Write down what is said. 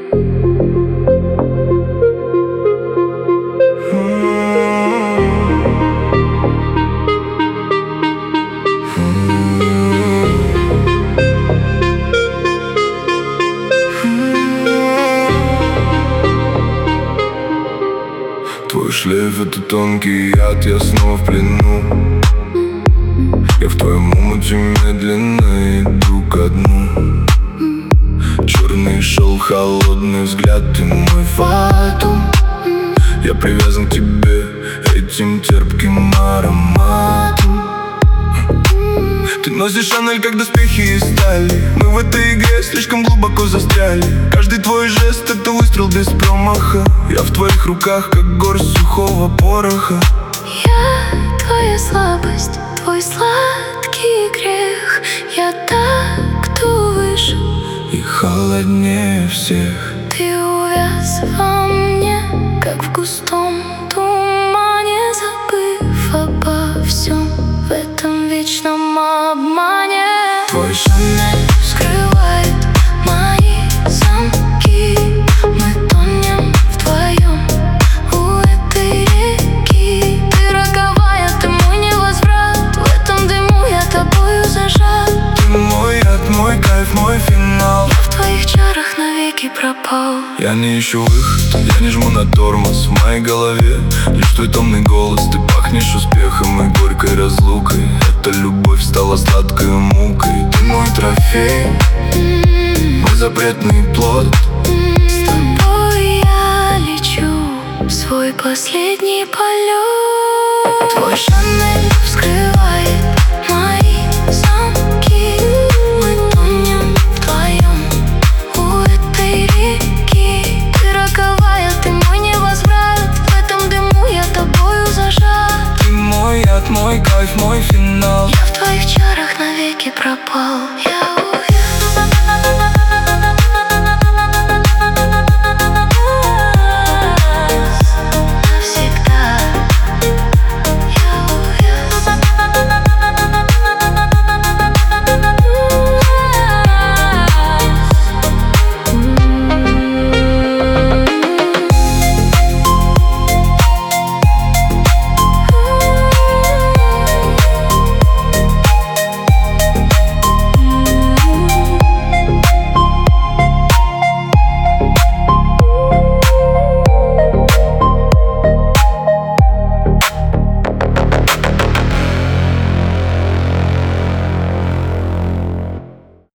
Твой шлейф — это тонкий яд, я снова в плену. Я в твоем омуте медленно иду ко дну. Черный шел, холодный взгляд, ты мой фатум. Я привязан к тебе этим терпким ароматом. Ты носишь Шанель, как доспехи из стали. Мы в этой игре слишком глубоко застряли. Каждый твой жест — это выстрел без промаха. Я в твоих руках, как горсть сухого пороха. Я твоя слабость, твой сладкий грех. Я та, кто выше и холоднее всех. Ты увяз во мне, как в густом тумане, забыв обо всем в этом вечном обмане. Твой Шанель скрывает мои замки. Мы тонем вдвоем у этой реки. Ты роковая, ты мой невозврат. В этом дыму я тобою зажат. Ты мой яд, мой кайф, мой финал. Я в твоих чарах навеки пропал. Я не ищу выход, я не жму на тормоз. В моей голове лишь твой томный голос. Ты пахнешь успехом и горькой разлукой. Эта любовь стала сладкой мукой. Ты мой трофей, мой запретный плод. С тобой я лечу в свой последний полет. Твой Шанель вскрывает мои замки. Мы тонем вдвоем у этой реки. Ты роковая, ты мой невозврат. В этом дыму я тобою зажат. Ты мой яд, мой кайф, мой финал. Я в твоих чарах навеки пропал.